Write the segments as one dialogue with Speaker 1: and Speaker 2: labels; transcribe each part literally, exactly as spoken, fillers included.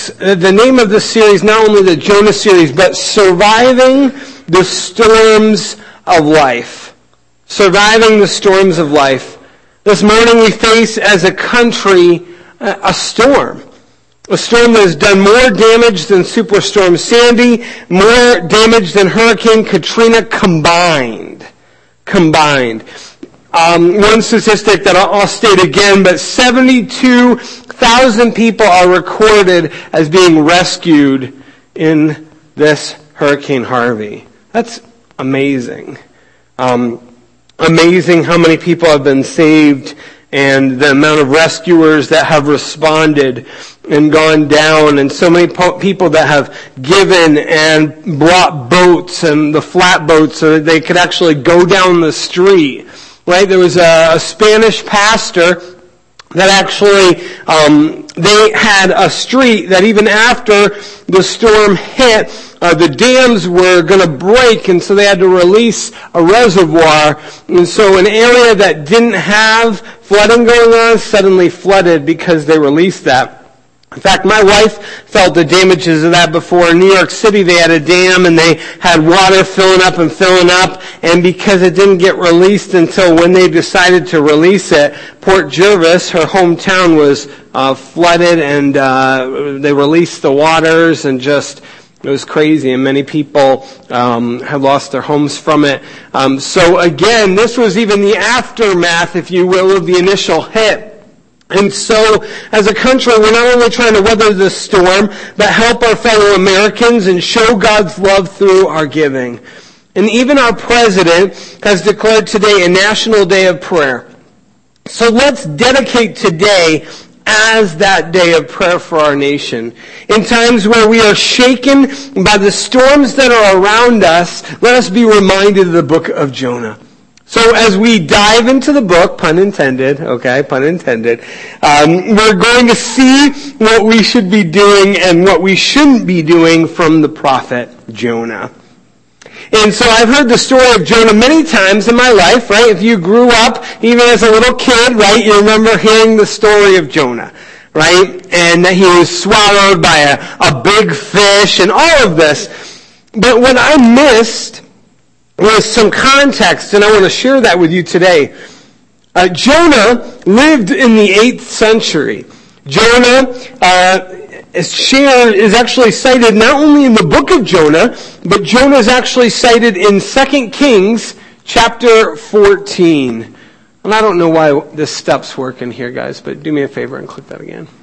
Speaker 1: The name of this series, not only the Jonah series, but Surviving the Storms of Life. Surviving the Storms of Life. This morning we face as a country a storm. A storm that has done more damage than Superstorm Sandy, more damage than Hurricane Katrina combined. Combined. Um, one statistic that I'll, I'll state again, but seventy-two thousand people are recorded as being rescued in this Hurricane Harvey. That's amazing. Um, amazing how many people have been saved and the amount of rescuers that have responded and gone down, and so many po- people that have given and brought boats and the flat boats so that they could actually go down the street. Right? There was a, a Spanish pastor that actually, um, they had a street that even after the storm hit, uh, the dams were going to break, and so they had to release a reservoir. And so an area that didn't have flooding going on suddenly flooded because they released that. In fact, my wife felt the damages of that before. In New York City, they had a dam and they had water filling up and filling up. And because it didn't get released until when they decided to release it, Port Jervis, her hometown, was uh, flooded, and uh, they released the waters, and just, it was crazy. And many people um, have lost their homes from it. Um, so again, this was even the aftermath, if you will, of the initial hit. And so, as a country, we're not only trying to weather the storm, but help our fellow Americans and show God's love through our giving. And even our president has declared today a national day of prayer. So let's dedicate today as that day of prayer for our nation. In times where we are shaken by the storms that are around us, let us be reminded of the book of Jonah. So as we dive into the book, pun intended, okay, pun intended, um, we're going to see what we should be doing and what we shouldn't be doing from the prophet Jonah. And so I've heard the story of Jonah many times in my life, right? If you grew up, even as a little kid, right, you remember hearing the story of Jonah, right? And that he was swallowed by a, a big fish and all of this. But what I missed was some context, and I want to share that with you today. Uh, Jonah lived in the eighth century. Jonah uh, is shared, is actually cited not only in the book of Jonah, but Jonah is actually cited in Second Kings chapter fourteen. And I don't know why this step's working here, guys, but do me a favor and click that again.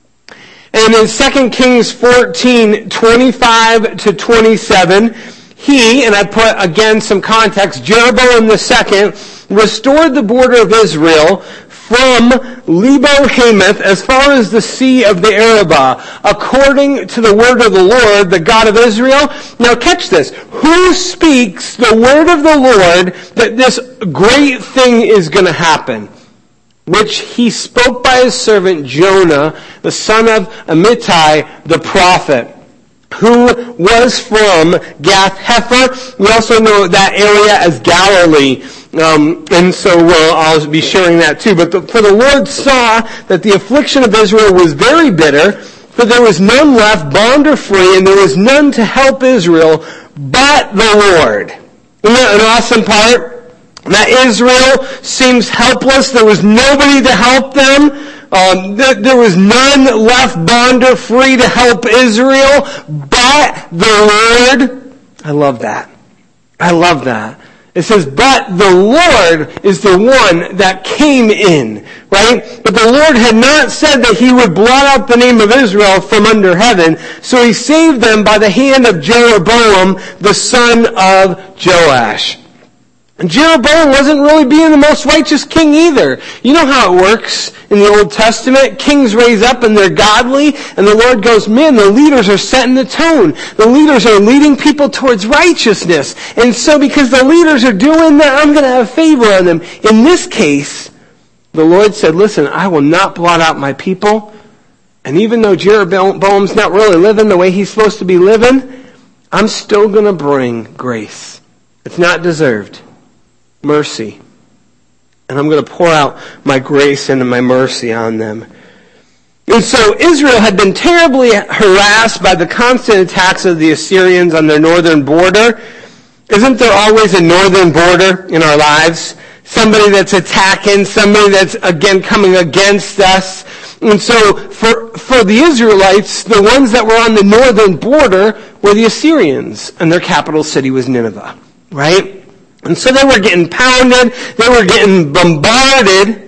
Speaker 1: And in Second Kings fourteen, twenty-five to twenty-seven, he, and I put again some context, Jeroboam the second, restored the border of Israel from Lebo-Hamath as far as the sea of the Arabah, according to the word of the Lord, the God of Israel. Now catch this. Who speaks the word of the Lord that this great thing is going to happen? Which he spoke by his servant Jonah, the son of Amittai, the prophet, who was from Gath Hepher. We also know that area as Galilee. Um, and so uh, I'll be sharing that too. But the, for the Lord saw that the affliction of Israel was very bitter, for there was none left, bond or free, and there was none to help Israel but the Lord. Isn't that an awesome part? That Israel seems helpless. There was nobody to help them. Um, th- there was none left bond or free to help Israel but the Lord. I love that. I love that. It says, but the Lord is the one that came in, right? But the Lord had not said that he would blot out the name of Israel from under heaven, so he saved them by the hand of Jeroboam, the son of Joash. And Jeroboam wasn't really being the most righteous king either. You know how it works in the Old Testament. Kings raise up and they're godly, and the Lord goes, man, the leaders are setting the tone. The leaders are leading people towards righteousness. And so because the leaders are doing that, I'm going to have favor on them. In this case, the Lord said, listen, I will not blot out my people. And even though Jeroboam's not really living the way he's supposed to be living, I'm still going to bring grace. It's not deserved. Mercy. And I'm going to pour out my grace and my mercy on them. And so Israel had been terribly harassed by the constant attacks of the Assyrians on their northern border. Isn't there always a northern border in our lives? Somebody that's attacking, somebody that's, again, coming against us. And so for, for the Israelites, the ones that were on the northern border were the Assyrians, and their capital city was Nineveh, right? And so they were getting pounded, they were getting bombarded,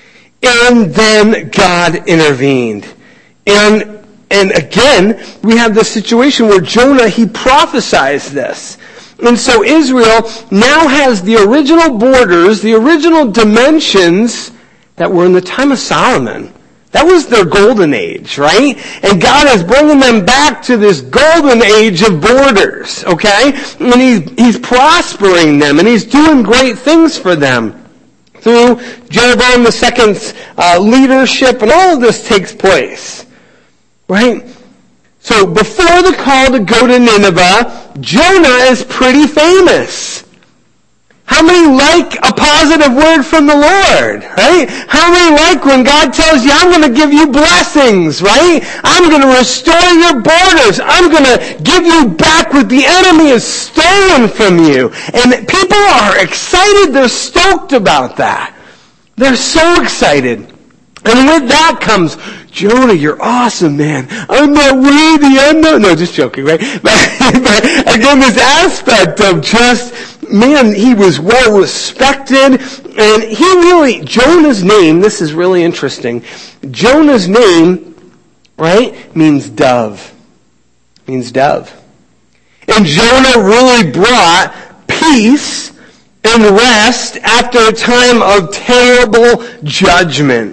Speaker 1: and then God intervened. And, and again, we have this situation where Jonah, he prophesied this. And so Israel now has the original borders, the original dimensions that were in the time of Solomon. That was their golden age, right? And God is bringing them back to this golden age of borders, okay? And he's, he's prospering them, and he's doing great things for them through Jeroboam the Second's uh, leadership, and all of this takes place, right? So before the call to go to Nineveh, Jonah is pretty famous. How many like a positive word from the Lord, right? How many like when God tells you, I'm going to give you blessings, right? I'm going to restore your borders. I'm going to give you back what the enemy has stolen from you. And people are excited. They're stoked about that. They're so excited. And with that comes, Jonah, you're awesome, man. I'm not worthy. I'm not. No, just joking, right? But, but again, this aspect of just, man, he was well respected. And he really, Jonah's name, this is really interesting. Jonah's name, right, means dove. Means dove. And Jonah really brought peace and rest after a time of terrible judgment.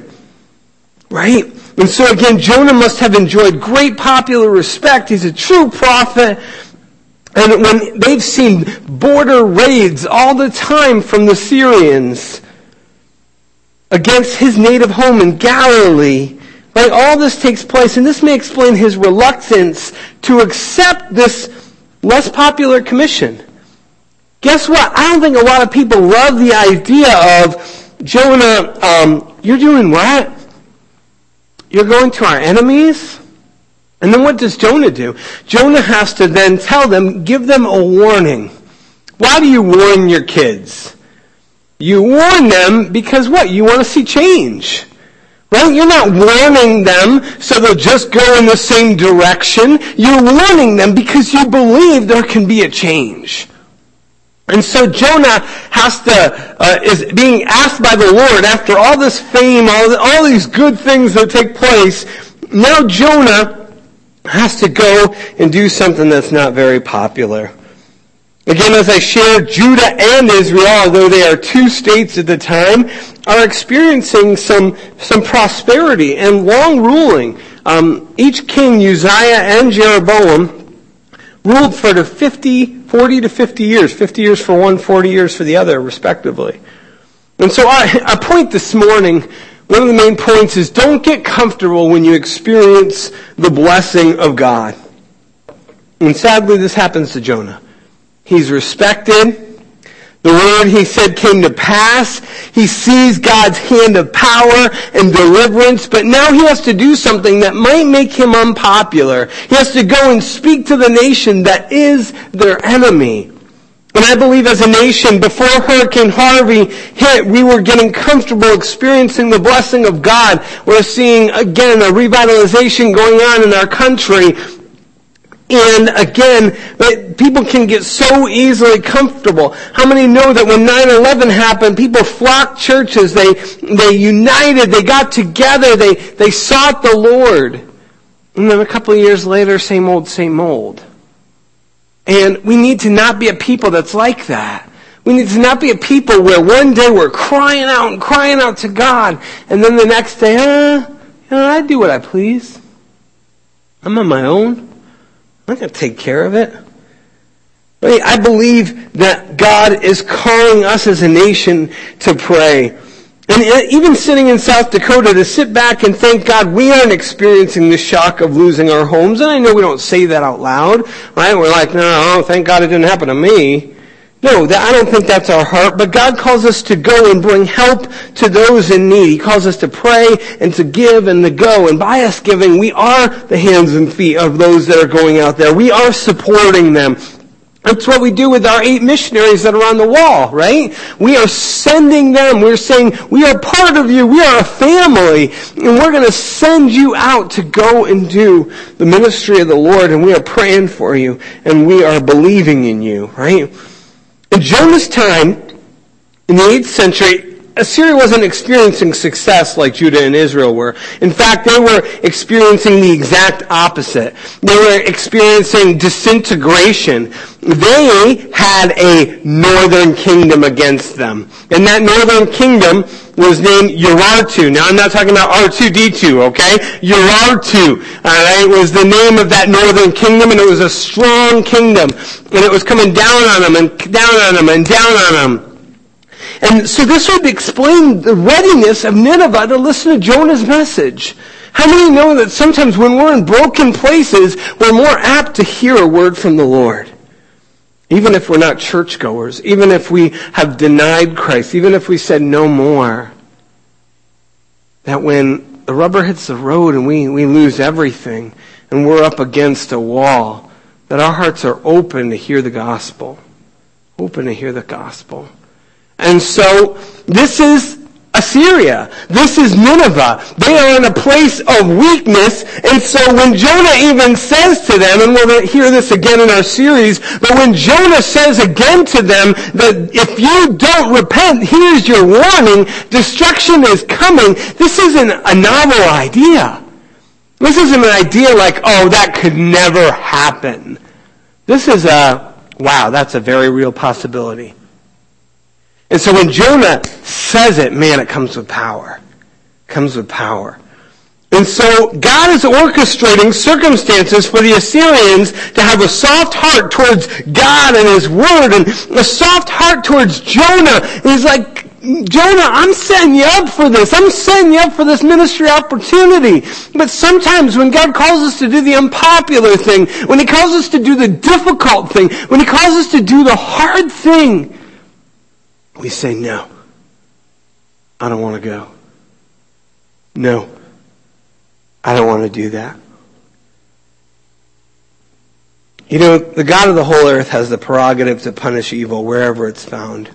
Speaker 1: Right? And so again, Jonah must have enjoyed great popular respect. He's a true prophet. And when they've seen border raids all the time from the Syrians against his native home in Galilee, right? All this takes place, and this may explain his reluctance to accept this less popular commission. Guess what? I don't think a lot of people love the idea of, Jonah, um, you're doing what? You're going to our enemies? And then what does Jonah do? Jonah has to then tell them, give them a warning. Why do you warn your kids? You warn them because what? You want to see change. Right? You're not warning them so they'll just go in the same direction. You're warning them because you believe there can be a change. And so Jonah has to, uh, is being asked by the Lord after all this fame, all, all these good things that take place. Now Jonah has to go and do something that's not very popular. Again, as I shared, Judah and Israel, although they are two states at the time, are experiencing some, some prosperity and long ruling. Um, each king, Uzziah and Jeroboam, ruled for the fifty, forty to fifty years. fifty years for one, forty years for the other, respectively. And so I, I point this morning, one of the main points is don't get comfortable when you experience the blessing of God. And sadly, this happens to Jonah. He's respected. The word he said came to pass. He sees God's hand of power and deliverance, but now he has to do something that might make him unpopular. He has to go and speak to the nation that is their enemy. And I believe as a nation, before Hurricane Harvey hit, we were getting comfortable experiencing the blessing of God. We're seeing, again, a revitalization going on in our country. And again, people can get so easily comfortable. How many know that when nine eleven happened, people flocked churches, they they united, they got together, they, they sought the Lord. And then a couple of years later, same old, same old. And we need to not be a people that's like that. We need to not be a people where one day we're crying out and crying out to God, and then the next day, uh, you know, I do what I please. I'm on my own. I'm not going to take care of it. I believe that God is calling us as a nation to pray. And even sitting in South Dakota, to sit back and thank God we aren't experiencing the shock of losing our homes. And I know we don't say that out loud, right? We're like, no, thank God it didn't happen to me. No, that, I don't think that's our heart, but God calls us to go and bring help to those in need. He calls us to pray and to give and to go. And by us giving, we are the hands and feet of those that are going out there. We are supporting them. That's what we do with our eight missionaries that are on the wall, right? We are sending them. We're saying, we are part of you. We are a family. And we're going to send you out to go and do the ministry of the Lord. And we are praying for you. And we are believing in you, right? In Jonah's time, in the eighth century, Assyria wasn't experiencing success like Judah and Israel were. In fact, they were experiencing the exact opposite. They were experiencing disintegration. They had a northern kingdom against them. And that northern kingdom was named Urartu. Now, I'm not talking about R two D two, okay? Urartu, alright, was the name of that northern kingdom, and it was a strong kingdom. And it was coming down on them, and down on them, and down on them. And so this would explain the readiness of Nineveh to listen to Jonah's message. How many know that sometimes when we're in broken places, we're more apt to hear a word from the Lord? Even if we're not churchgoers, even if we have denied Christ, even if we said no more. That when the rubber hits the road and we, we lose everything and we're up against a wall, that our hearts are open to hear the gospel. Open to hear the gospel. And so, this is Assyria. This is Nineveh. They are in a place of weakness. And so when Jonah even says to them, and we'll hear this again in our series, but when Jonah says again to them that if you don't repent, here's your warning, destruction is coming, this isn't a novel idea. This isn't an idea like, oh, that could never happen. This is a, wow, that's a very real possibility. And so when Jonah says it, man, it comes with power. It comes with power. And so God is orchestrating circumstances for the Assyrians to have a soft heart towards God and His Word, and a soft heart towards Jonah. And He's like, Jonah, I'm setting you up for this. I'm setting you up for this ministry opportunity. But sometimes when God calls us to do the unpopular thing, when He calls us to do the difficult thing, when He calls us to do the hard thing, we say, no, I don't want to go. No, I don't want to do that. You know, the God of the whole earth has the prerogative to punish evil wherever it's found.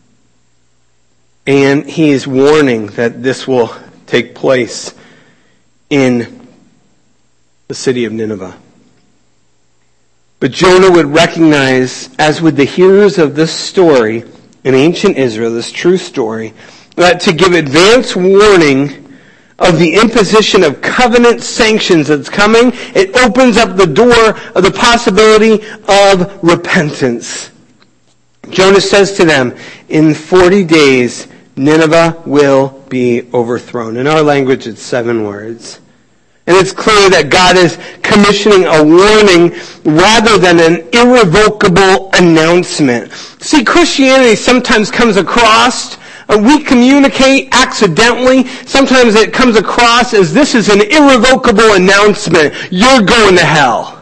Speaker 1: And He is warning that this will take place in the city of Nineveh. But Jonah would recognize, as with the hearers of this story, in ancient Israel, this true story, that to give advance warning of the imposition of covenant sanctions that's coming, it opens up the door of the possibility of repentance. Jonah says to them, in forty days, Nineveh will be overthrown. In our language, it's seven words. And it's clear that God is commissioning a warning rather than an irrevocable announcement. See, Christianity sometimes comes across, uh, we communicate accidentally. Sometimes it comes across as this is an irrevocable announcement. You're going to hell.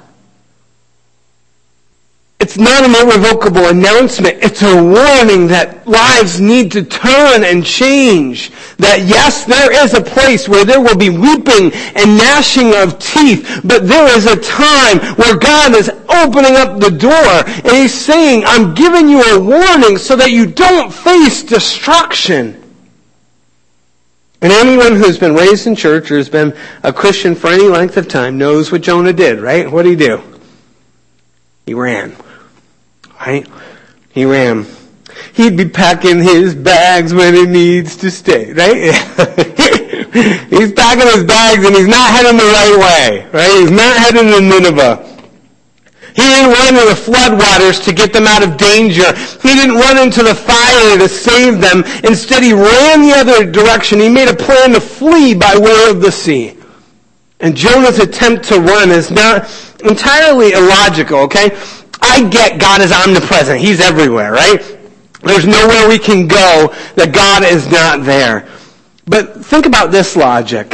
Speaker 1: It's not an irrevocable announcement. It's a warning that lives need to turn and change. That yes, there is a place where there will be weeping and gnashing of teeth, but there is a time where God is opening up the door and He's saying, I'm giving you a warning so that you don't face destruction. And anyone who's been raised in church or has been a Christian for any length of time knows what Jonah did, right? What did he do? He ran. Right? He ran. He'd be packing his bags when he needs to stay, right? He's packing his bags and he's not heading the right way, right? He's not heading to Nineveh. He didn't run into the floodwaters to get them out of danger. He didn't run into the fire to save them. Instead, he ran the other direction. He made a plan to flee by way of the sea. And Jonah's attempt to run is not entirely illogical, okay? I get God is omnipresent. He's everywhere, right? There's nowhere we can go that God is not there. But think about this logic.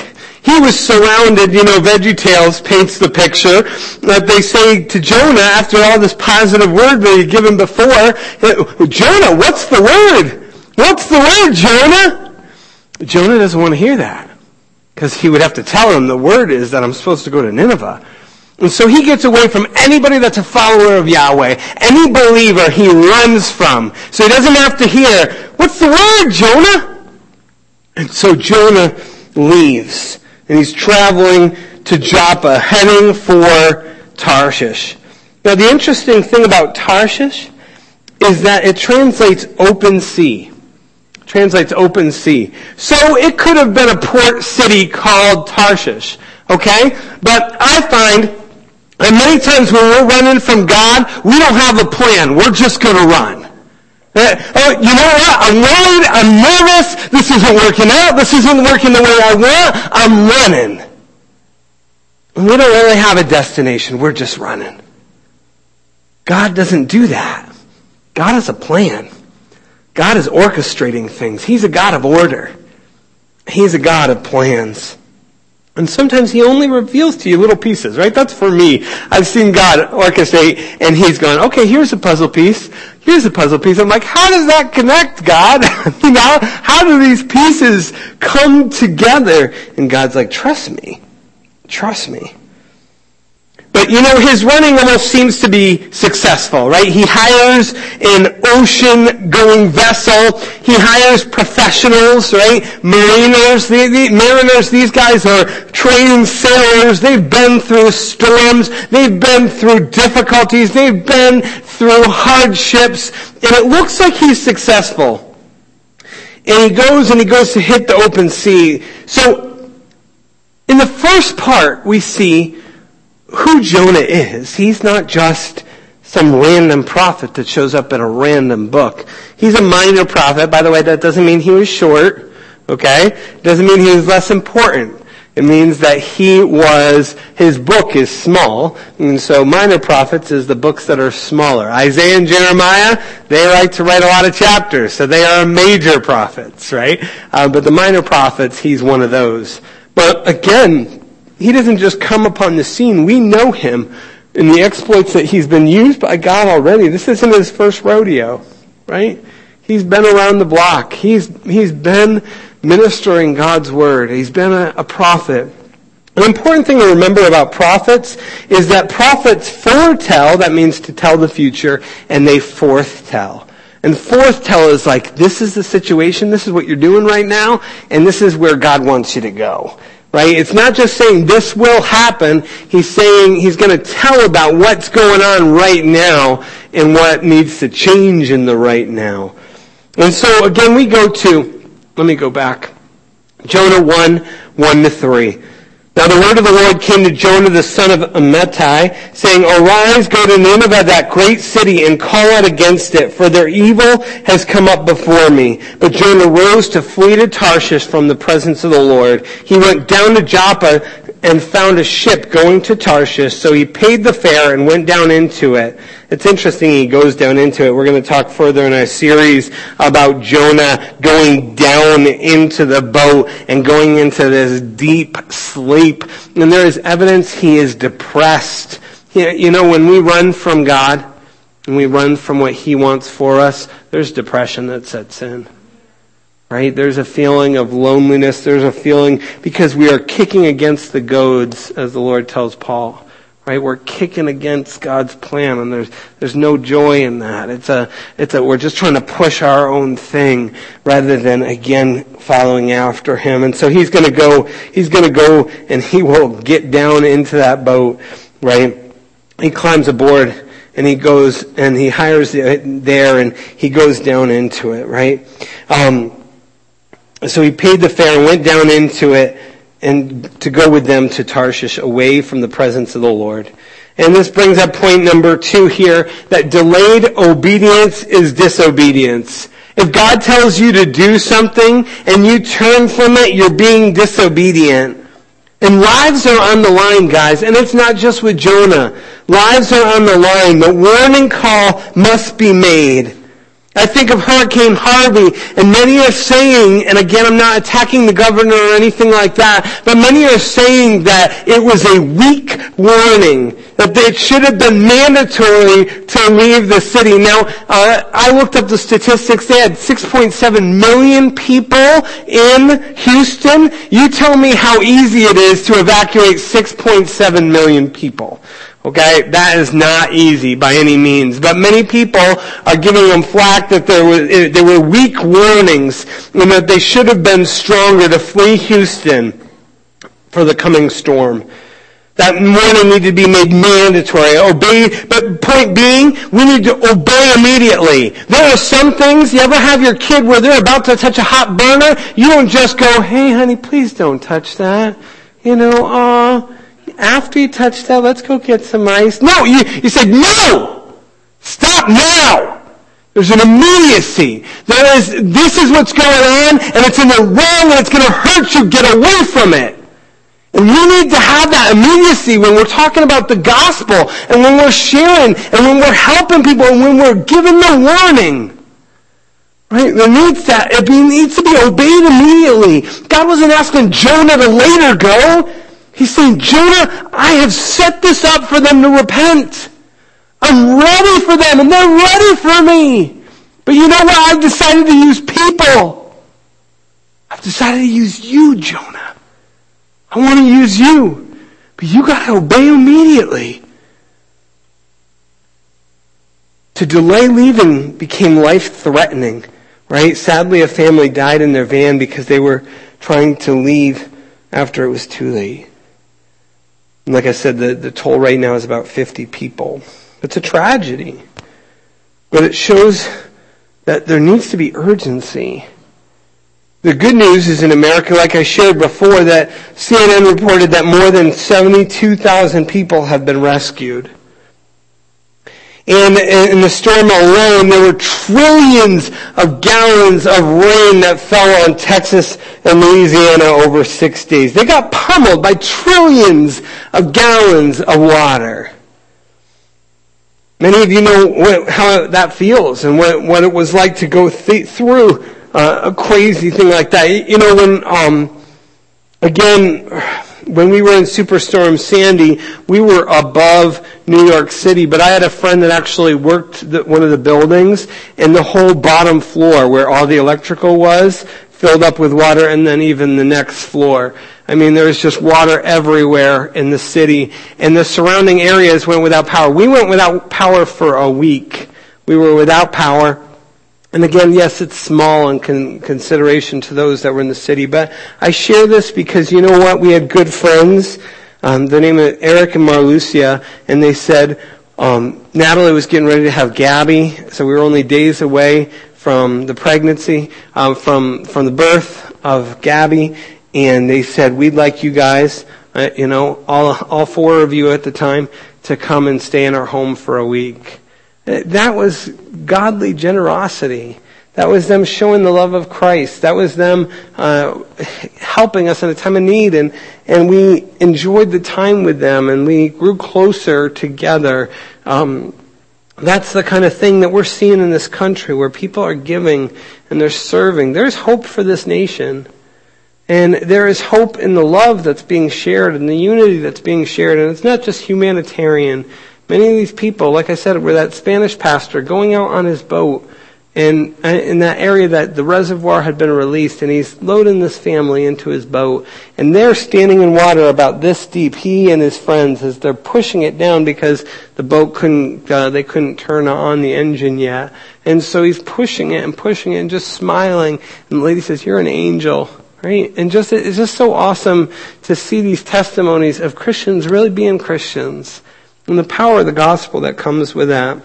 Speaker 1: He was surrounded, you know, VeggieTales paints the picture that they say to Jonah after all this positive word that he'd given before, Jonah, what's the word? What's the word, Jonah? Jonah doesn't want to hear that because he would have to tell him the word is that I'm supposed to go to Nineveh. And so he gets away from anybody that's a follower of Yahweh. Any believer he runs from. So he doesn't have to hear, what's the word, Jonah? And so Jonah leaves. And he's traveling to Joppa, heading for Tarshish. Now the interesting thing about Tarshish is that it translates open sea. It translates open sea. So it could have been a port city called Tarshish. Okay? But I find, and many times when we're running from God, we don't have a plan. We're just going to run. Uh, oh, you know what? I'm worried. I'm nervous. This isn't working out. This isn't working the way I want. I'm running. And we don't really have a destination. We're just running. God doesn't do that. God has a plan. God is orchestrating things. He's a God of order. He's a God of plans. And sometimes he only reveals to you little pieces, right? That's for me. I've seen God orchestrate, and he's gone, okay, here's a puzzle piece. Here's a puzzle piece. I'm like, how does that connect, God? You know, how do these pieces come together? And God's like, trust me. Trust me. But, you know, his running almost seems to be successful, right? He hires an ocean-going vessel. He hires professionals, right? Mariners. The, the mariners, these guys are trained sailors. They've been through storms. They've been through difficulties. They've been through hardships. And it looks like he's successful. And he goes and he goes to hit the open sea. So, in the first part, we see who Jonah is. He's not just some random prophet that shows up in a random book. He's a minor prophet. By the way, that doesn't mean he was short, okay? Doesn't mean he was less important. It means that he was, his book is small, and so minor prophets is the books that are smaller. Isaiah and Jeremiah, they like to write a lot of chapters, so they are major prophets, right? Uh, but the minor prophets, he's one of those. But again, he doesn't just come upon the scene. We know him in the exploits that he's been used by God already. This isn't his first rodeo, right? He's been around the block. He's he's been ministering God's word. He's been a, a prophet. An important thing to remember about prophets is that prophets foretell, that means to tell the future, and they forthtell. And forthtell is like, this is the situation, this is what you're doing right now, and this is where God wants you to go. Right? It's not just saying this will happen. He's saying he's going to tell about what's going on right now and what needs to change in the right now. And so again, we go to, let me go back. Jonah one, one to three. Now the word of the Lord came to Jonah the son of Amittai, saying, Arise, go to Nineveh, that great city, and call out against it, for their evil has come up before me. But Jonah rose to flee to Tarshish from the presence of the Lord. He went down to Joppa and found a ship going to Tarshish, so he paid the fare and went down into it. It's interesting he goes down into it. We're going to talk further in our series about Jonah going down into the boat and going into this deep sleep. And there is evidence he is depressed. You know, when we run from God and we run from what he wants for us, there's depression that sets in. Right? There's a feeling of loneliness. There's a feeling because we are kicking against the goads, as the Lord tells Paul. Right? We're kicking against God's plan, and there's there's no joy in that. It's a it's a we're just trying to push our own thing rather than again following after him. And so he's going to go he's going to go and he will get down into that boat, right? He climbs aboard and he goes and he hires it there and he goes down into it, right? Um, so he paid the fare and went down into it, and to go with them to Tarshish, away from the presence of the Lord. And this brings up point number two here, that delayed obedience is disobedience. If God tells you to do something and you turn from it, you're being disobedient. And lives are on the line, guys. And it's not just with Jonah. Lives are on the line. The warning call must be made. I think of Hurricane Harvey, and many are saying, and again, I'm not attacking the governor or anything like that, but many are saying that it was a weak warning, that it should have been mandatory to leave the city. Now, uh, I looked up the statistics. They had six point seven million people in Houston. You tell me how easy it is to evacuate six point seven million people. Okay, that is not easy by any means. But many people are giving them flack that there were, there were weak warnings and that they should have been stronger to flee Houston for the coming storm. That warning needed to be made mandatory. Obey, but point being, we need to obey immediately. There are some things, you ever have your kid where they're about to touch a hot burner? You don't just go, hey honey, please don't touch that. You know, uh, after you touch that, let's go get some ice. No, you, you said, no! Stop now! There's an immediacy. There is, this is what's going on, and it's in the wrong, and it's going to hurt you. Get away from it. And we need to have that immediacy when we're talking about the gospel, and when we're sharing, and when we're helping people, and when we're giving the warning. Right? There needs that. It needs to be obeyed immediately. God wasn't asking Jonah to later go. He's saying, Jonah, I have set this up for them to repent. I'm ready for them, and they're ready for me. But you know what? I've decided to use people. I've decided to use you, Jonah. I want to use you. But you got to obey immediately. To delay leaving became life-threatening, right? Sadly, a family died in their van because they were trying to leave after it was too late. And like I said, the, the toll right now is about fifty people. It's a tragedy. But it shows that there needs to be urgency. The good news is in America, like I shared before, that C N N reported that more than seventy-two thousand people have been rescued. And in the storm alone, there were trillions of gallons of rain that fell on Texas and Louisiana over six days. They got pummeled by trillions of gallons of water. Many of you know what, how that feels and what, what it was like to go th- through uh, a crazy thing like that. You know, when, um, again, when we were in Superstorm Sandy, we were above New York City, but I had a friend that actually worked the, one of the buildings, and the whole bottom floor where all the electrical was filled up with water, and then even the next floor. I mean, there was just water everywhere in the city, and the surrounding areas went without power. We went without power for a week. We were without power. And again, yes, it's small in con- consideration to those that were in the city, but I share this because you know what? We had good friends. Um, their name is Eric and Marlucia, and they said um, Natalie was getting ready to have Gabby, so we were only days away from the pregnancy, um, from from the birth of Gabby, and they said, we'd like you guys, uh, you know, all all four of you at the time, to come and stay in our home for a week. That was godly generosity. That was them showing the love of Christ. That was them uh, helping us in a time of need. And, and we enjoyed the time with them, and we grew closer together. Um, that's the kind of thing that we're seeing in this country, where people are giving and they're serving. There's hope for this nation. And there is hope in the love that's being shared and the unity that's being shared. And it's not just humanitarian. Many of these people, like I said, were that Spanish pastor going out on his boat and in that area that the reservoir had been released, and he's loading this family into his boat, and they're standing in water about this deep, he and his friends, as they're pushing it down because the boat couldn't, uh, they couldn't turn on the engine yet. And so he's pushing it and pushing it and just smiling, and the lady says, "You're an angel." Right? And just, it's just so awesome to see these testimonies of Christians really being Christians, and the power of the gospel that comes with that.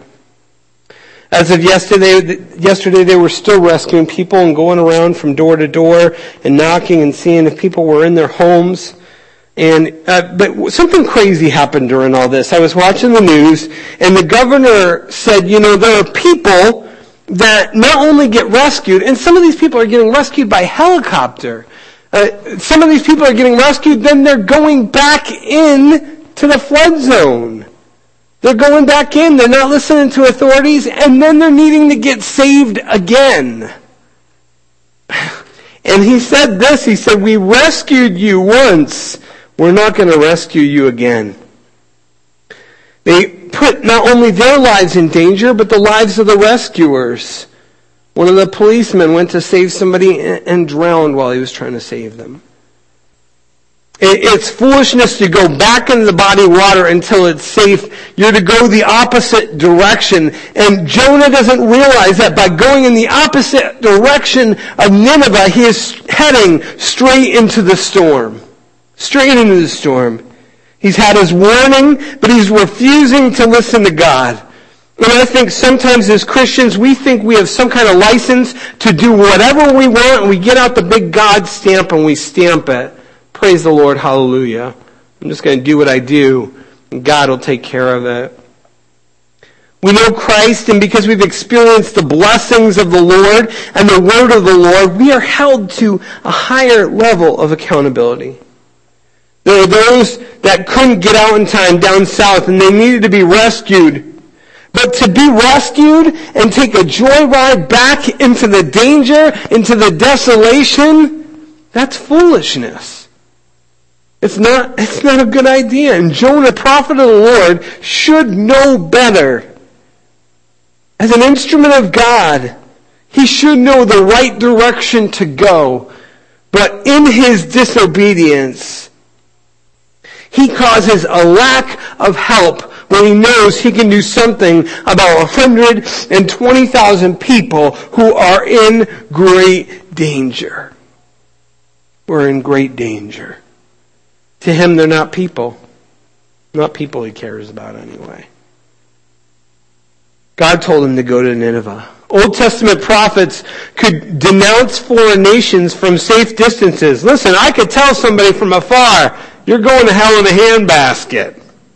Speaker 1: As of yesterday, yesterday they were still rescuing people and going around from door to door and knocking and seeing if people were in their homes. And uh, but something crazy happened during all this. I was watching the news, and the governor said, you know, there are people that not only get rescued, and some of these people are getting rescued by helicopter. Uh, some of these people are getting rescued, then they're going back in to the flood zone. The, They're going back in. They're not listening to authorities. And then they're needing to get saved again. And he said this. He said, we rescued you once. We're not going to rescue you again. They put not only their lives in danger, but the lives of the rescuers. One of the policemen went to save somebody and drowned while he was trying to save them. It's foolishness to go back into the body of water until it's safe. You're to go the opposite direction. And Jonah doesn't realize that by going in the opposite direction of Nineveh, he is heading straight into the storm. Straight into the storm. He's had his warning, but he's refusing to listen to God. And I think sometimes as Christians, we think we have some kind of license to do whatever we want, and we get out the big God stamp and we stamp it. Praise the Lord, hallelujah. I'm just going to do what I do, and God will take care of it. We know Christ, and because we've experienced the blessings of the Lord and the word of the Lord, we are held to a higher level of accountability. There are those that couldn't get out in time down south, and they needed to be rescued. But to be rescued and take a joyride back into the danger, into the desolation, that's foolishness. It's not, it's not a good idea. And Jonah, prophet of the Lord, should know better. As an instrument of God, he should know the right direction to go. But in his disobedience, he causes a lack of help when he knows he can do something about one hundred twenty thousand people who are in great danger. We're in great danger. To him, they're not people. Not people he cares about anyway. God told him to go to Nineveh. Old Testament prophets could denounce foreign nations from safe distances. Listen, I could tell somebody from afar, you're going to hell in a handbasket.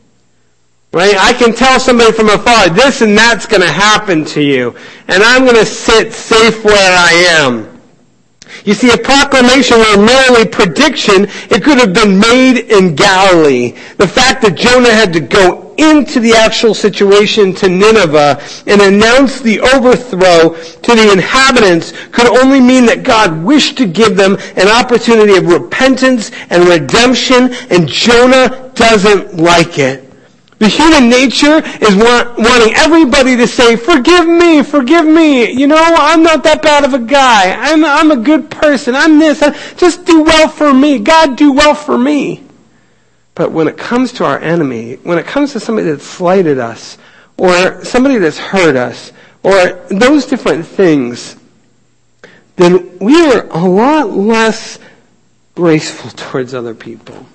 Speaker 1: Right? I can tell somebody from afar, this and that's going to happen to you. And I'm going to sit safe where I am. You see, a proclamation or merely prediction, it could have been made in Galilee. The fact that Jonah had to go into the actual situation to Nineveh and announce the overthrow to the inhabitants could only mean that God wished to give them an opportunity of repentance and redemption, and Jonah doesn't like it. The human nature is want, wanting everybody to say, forgive me, forgive me. You know, I'm not that bad of a guy. I'm, I'm a good person. I'm this. I, just do well for me. God, do well for me. But when it comes to our enemy, when it comes to somebody that's slighted us, or somebody that's hurt us, or those different things, then we are a lot less graceful towards other people.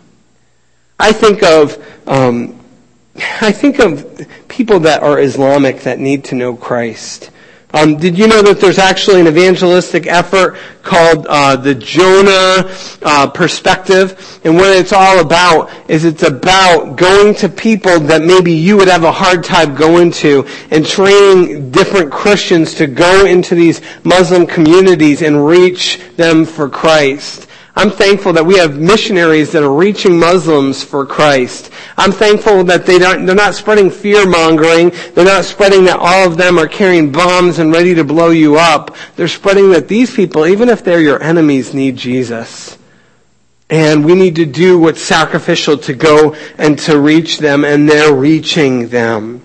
Speaker 1: I think of... Um, I think of people that are Islamic that need to know Christ. Um, did you know that there's actually an evangelistic effort called uh, the Jonah uh, Perspective? And what it's all about is it's about going to people that maybe you would have a hard time going to and training different Christians to go into these Muslim communities and reach them for Christ. I'm thankful that we have missionaries that are reaching Muslims for Christ. I'm thankful that they don't, they're not spreading fear-mongering. They're not spreading that all of them are carrying bombs and ready to blow you up. They're spreading that these people, even if they're your enemies, need Jesus. And we need to do what's sacrificial to go and to reach them, and they're reaching them.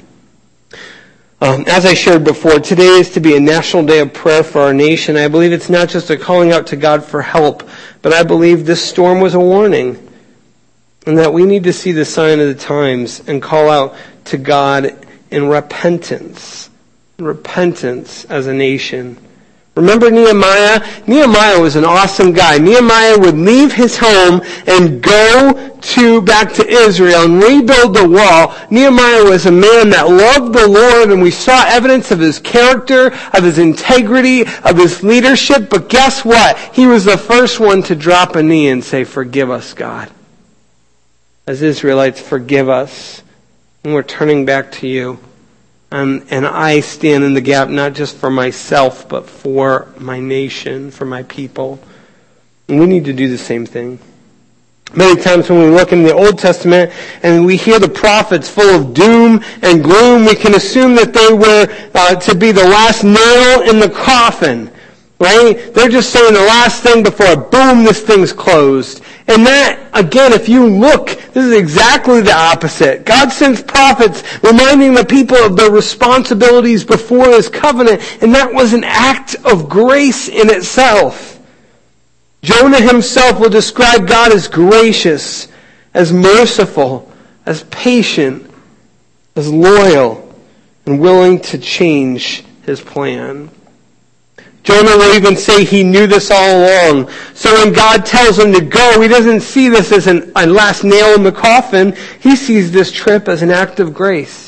Speaker 1: Um, as I shared before, today is to be a national day of prayer for our nation. I believe it's not just a calling out to God for help, but I believe this storm was a warning, and that we need to see the sign of the times and call out to God in repentance. Repentance as a nation. Remember Nehemiah? Nehemiah was an awesome guy. Nehemiah would leave his home and go to back to Israel and rebuild the wall. Nehemiah was a man that loved the Lord, and we saw evidence of his character, of his integrity, of his leadership. But guess what? He was the first one to drop a knee and say, forgive us, God. As Israelites, forgive us. And we're turning back to you. Um, and I stand in the gap not just for myself, but for my nation, for my people. And we need to do the same thing. Many times when we look in the Old Testament and we hear the prophets full of doom and gloom, we can assume that they were uh, to be the last nail in the coffin, right? They're just saying the last thing before, boom, this thing's closed. And that, again, if you look, this is exactly the opposite. God sends prophets reminding the people of their responsibilities before His covenant, and that was an act of grace in itself. Jonah himself will describe God as gracious, as merciful, as patient, as loyal, and willing to change His plan. Jonah will even say he knew this all along. So when God tells him to go, he doesn't see this as an, a last nail in the coffin. He sees this trip as an act of grace.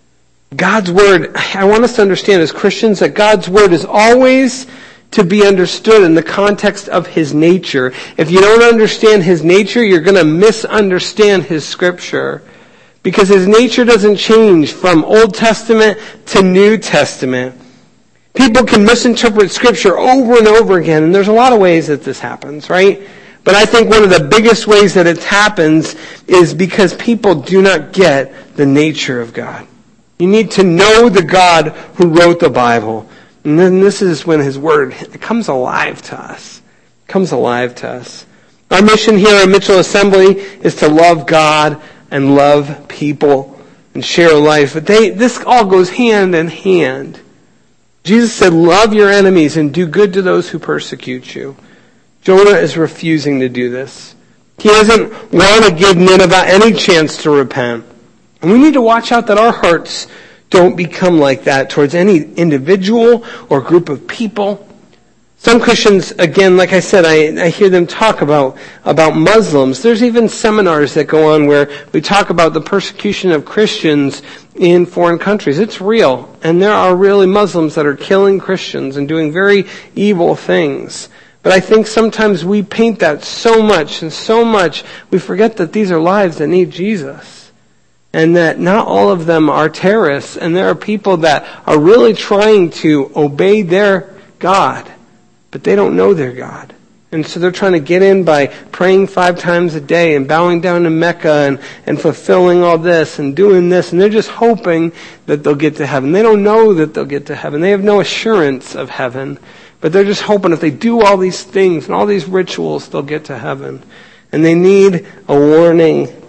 Speaker 1: God's Word, I want us to understand as Christians that God's Word is always to be understood in the context of His nature. If you don't understand His nature, you're going to misunderstand His Scripture. Because His nature doesn't change from Old Testament to New Testament. People can misinterpret Scripture over and over again, and there's a lot of ways that this happens, right? But I think one of the biggest ways that it happens is because people do not get the nature of God. You need to know the God who wrote the Bible. And then this is when His Word it comes alive to us. It comes alive to us. Our mission here at Mitchell Assembly is to love God and love people and share life. But they, this all goes hand in hand. Jesus said, love your enemies and do good to those who persecute you. Jonah is refusing to do this. He doesn't want to give Nineveh any chance to repent. And we need to watch out that our hearts don't become like that towards any individual or group of people. Some Christians, again, like I said, I, I hear them talk about, about Muslims. There's even seminars that go on where we talk about the persecution of Christians in foreign countries. It's real. And there are really Muslims that are killing Christians and doing very evil things. But I think sometimes we paint that so much and so much, we forget that these are lives that need Jesus. And that not all of them are terrorists. And there are people that are really trying to obey their God. But they don't know their God. And so they're trying to get in by praying five times a day and bowing down to Mecca and, and fulfilling all this and doing this. And they're just hoping that they'll get to heaven. They don't know that they'll get to heaven. They have no assurance of heaven. But they're just hoping if they do all these things and all these rituals, they'll get to heaven. And they need a warning.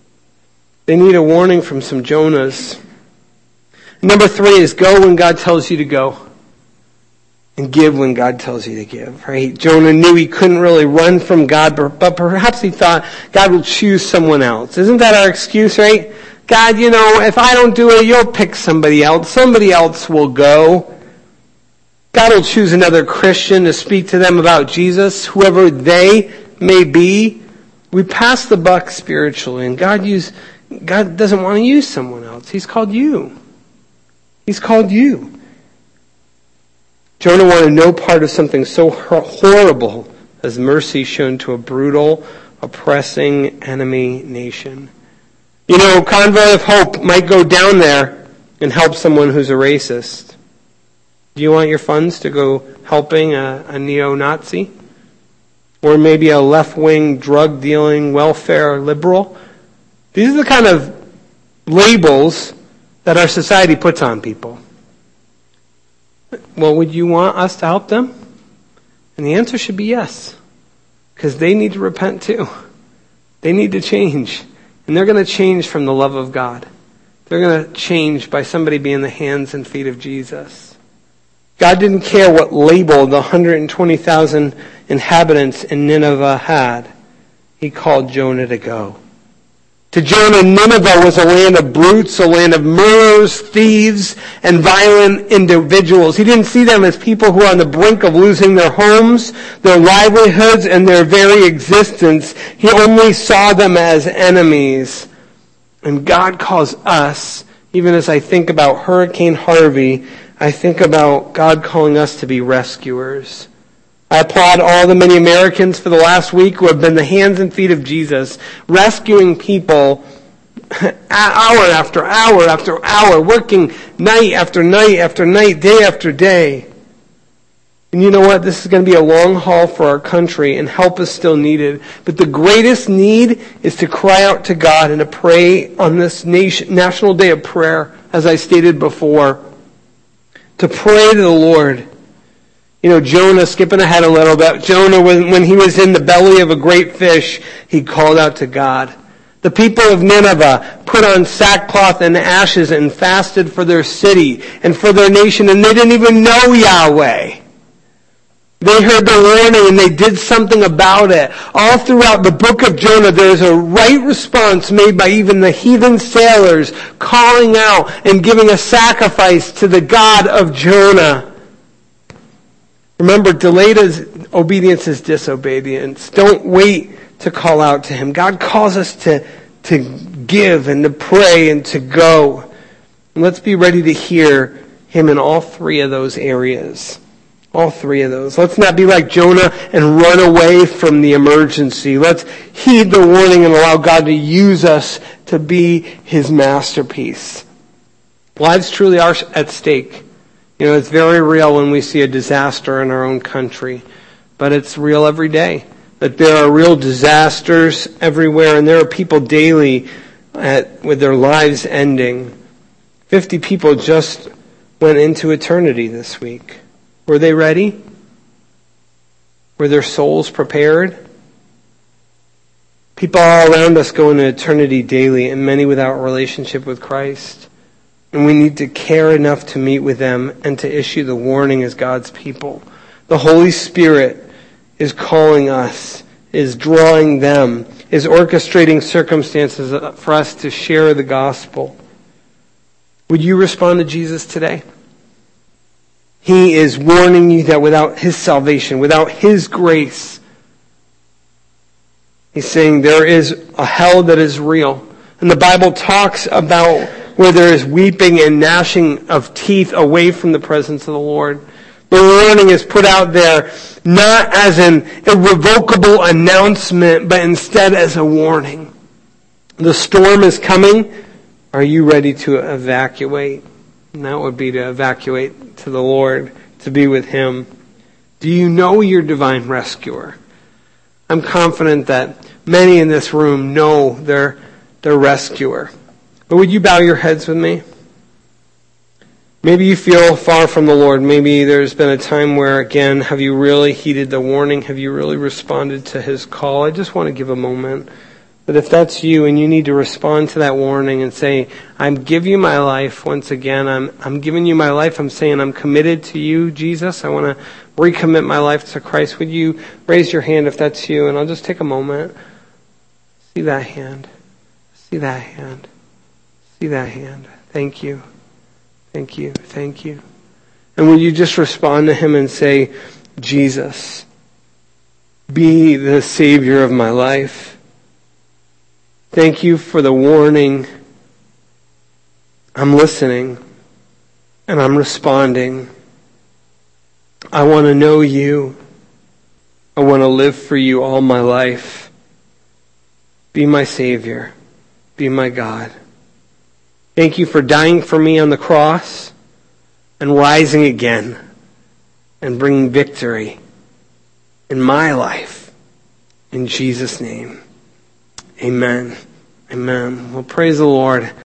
Speaker 1: They need a warning from some Jonahs. Number three is go when God tells you to go. And give when God tells you to give, right? Jonah knew he couldn't really run from God, but perhaps he thought God will choose someone else. Isn't that our excuse, right? God, you know, if I don't do it, you'll pick somebody else. Somebody else will go. God will choose another Christian to speak to them about Jesus, whoever they may be. We pass the buck spiritually, and God use, God doesn't want to use someone else. He's called you. He's called you. Jonah wanted no part of something so horrible as mercy shown to a brutal, oppressing enemy nation. You know, Convoy of Hope might go down there and help someone who's a racist. Do you want your funds to go helping a, a neo-Nazi? Or maybe a left-wing, drug-dealing, welfare liberal? These are the kind of labels that our society puts on people. Well, would you want us to help them? And the answer should be yes. Because they need to repent too. They need to change. And they're going to change from the love of God. They're going to change by somebody being the hands and feet of Jesus. God didn't care what label the one hundred twenty thousand inhabitants in Nineveh had. He called Jonah to go. To Jonah, Nineveh was a land of brutes, a land of murderers, thieves, and violent individuals. He didn't see them as people who are on the brink of losing their homes, their livelihoods, and their very existence. He only saw them as enemies. And God calls us, even as I think about Hurricane Harvey, I think about God calling us to be rescuers. I applaud all the many Americans for the last week who have been the hands and feet of Jesus, rescuing people hour after hour after hour, working night after night after night, day after day. And you know what? This is going to be a long haul for our country, and help is still needed. But the greatest need is to cry out to God and to pray on this nation, National Day of Prayer, as I stated before. To pray to the Lord. You know, Jonah, skipping ahead a little bit, Jonah, when, when he was in the belly of a great fish, he called out to God. The people of Nineveh put on sackcloth and ashes and fasted for their city and for their nation, and they didn't even know Yahweh. They heard the warning and they did something about it. All throughout the book of Jonah, there's a right response made by even the heathen sailors calling out and giving a sacrifice to the God of Jonah. Remember, delayed obedience is disobedience. Don't wait to call out to Him. God calls us to, to give and to pray and to go. And let's be ready to hear Him in all three of those areas. All three of those. Let's not be like Jonah and run away from the emergency. Let's heed the warning and allow God to use us to be His masterpiece. Lives truly are at stake. You know, it's very real when we see a disaster in our own country. But it's real every day. That there are real disasters everywhere, and there are people daily at, with their lives ending. Fifty people just went into eternity this week. Were they ready? Were their souls prepared? People all around us go into eternity daily, and many without a relationship with Christ. And we need to care enough to meet with them and to issue the warning as God's people. The Holy Spirit is calling us, is drawing them, is orchestrating circumstances for us to share the gospel. Would you respond to Jesus today? He is warning you that without His salvation, without His grace, He's saying there is a hell that is real. And the Bible talks about where there is weeping and gnashing of teeth away from the presence of the Lord. The warning is put out there not as an irrevocable announcement, but instead as a warning. The storm is coming. Are you ready to evacuate? And that would be to evacuate to the Lord, to be with Him. Do you know your divine rescuer? I'm confident that many in this room know their, their rescuer. But would you bow your heads with me? Maybe you feel far from the Lord. Maybe there's been a time where, again, have you really heeded the warning? Have you really responded to His call? I just want to give a moment. But if that's you and you need to respond to that warning and say, I'm giving you my life once again. I'm I'm giving you my life. I'm saying I'm committed to you, Jesus. I want to recommit my life to Christ. Would you raise your hand if that's you? And I'll just take a moment. See that hand. See that hand. See that hand. Thank you. Thank you. Thank you. And will you just respond to Him and say, Jesus, be the Savior of my life. Thank you for the warning. I'm listening and I'm responding. I want to know you. I want to live for you all my life. Be my Savior. Be my God. Thank you for dying for me on the cross and rising again and bringing victory in my life. In Jesus' name. Amen. Amen. Well, praise the Lord.